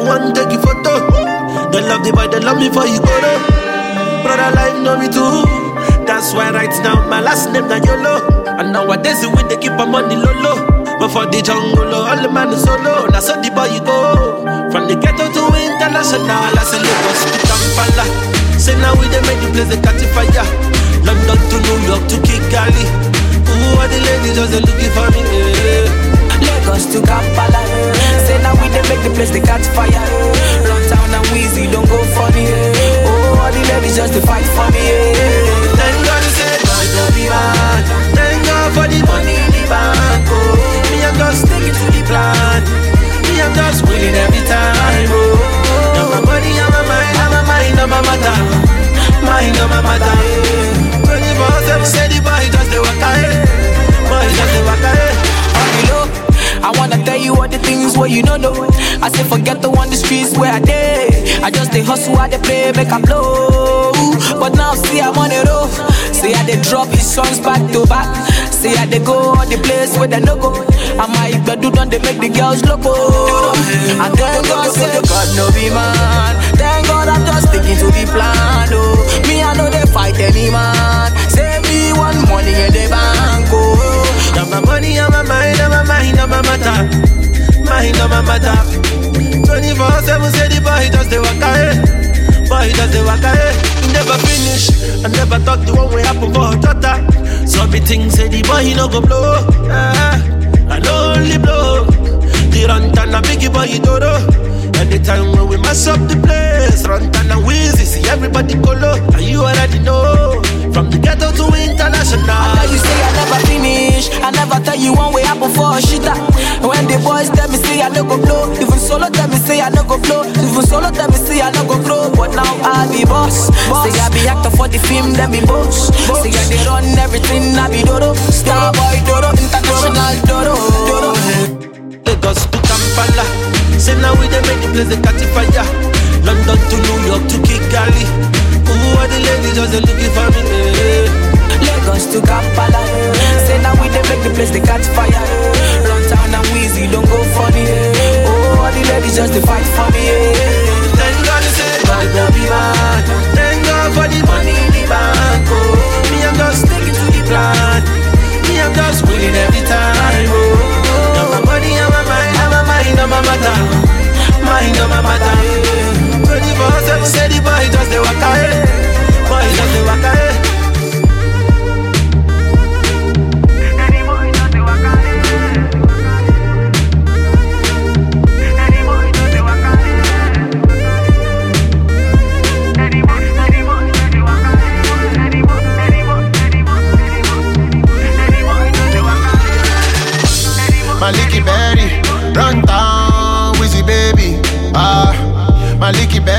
want take you photo. They love the boy, they love me for you go though. Brother life know me too. That's why right now my last name na YOLO. And nowadays we they keep my money low low. But for the jungle, all the man is solo. Now so the boy you go. From the ghetto to international, I say Lagos to Kampala. Say now we they make the place they catch fire. London to New York to Kigali. Ooh, all the ladies just they looking for me. Lagos to Kampala. Say now we they make the place they catch fire. Run town and Weezy don't go funny. Oh, all the ladies just to fight for me. Thank God say God don't be mad. Thank God for the money in the bank. Oh, me I'm just sticking to the plan. Me I'm just winning every time. Oh, now my money on my mind, on my mind, on my matter. Mind on my matter. 24/7 say the boy just the waka. Boy just the waka. I wanna tell you all the things where you don't know. I say forget the one the streets where I dey. I just dey hustle, I dey play, make I blow. But now see I'm on the road. Say I dey drop his songs back to back. Say I dey go all the place where they no go. I might do done they make the girls loco. And thank God say God no be man. Thank God I'm just sticking to the plan. Oh, me I know they fight any man. Say me one money in the bank. Oh. Now my money on my mind, on my mind, on my matter. Mind on my matter. 24/7 say the boy just the waka. Boy just the waka. Never finish. I never thought the one way happen for a daughter. So me think say the boy he no go blow. I no only blow. The Rantan a biggie boy he dodo. Anytime when we mess up the place, Rantan and Weezy see everybody go low. And you already know. From the ghetto to international. I tell you say I never finish. I never tell you one way happen for a shitter. When the boys tell me say I no go blow. Even solo tell me say I no go blow. Even solo tell me say I no go grow. But now I be boss. Say I be actor for the film, then be boss. Say I they run everything, I be Dodo. Star boy Dodo, international Dodo. Lagos to Kampala. Say now we they make the place they catch fire. London to New York to Kigali. Ooh, all the ladies just they looking for me. Lagos to Kampala. Say now we they make the place they catch fire. Run town and Weezy don't go funny. Oh, all the ladies just to fight for me. Thank God say God don't be mad. Thank God for the money in the bank. Oh, me I'm just sticking to the plan. Me I'm just winning every time. Oh, now my money on my mind, on my mind, on my matter. Mind on my matter. 24/7 say the boy just the waka. Boy just the waka. Maliki Berry, run down, Wizzy baby. Maliki Berry.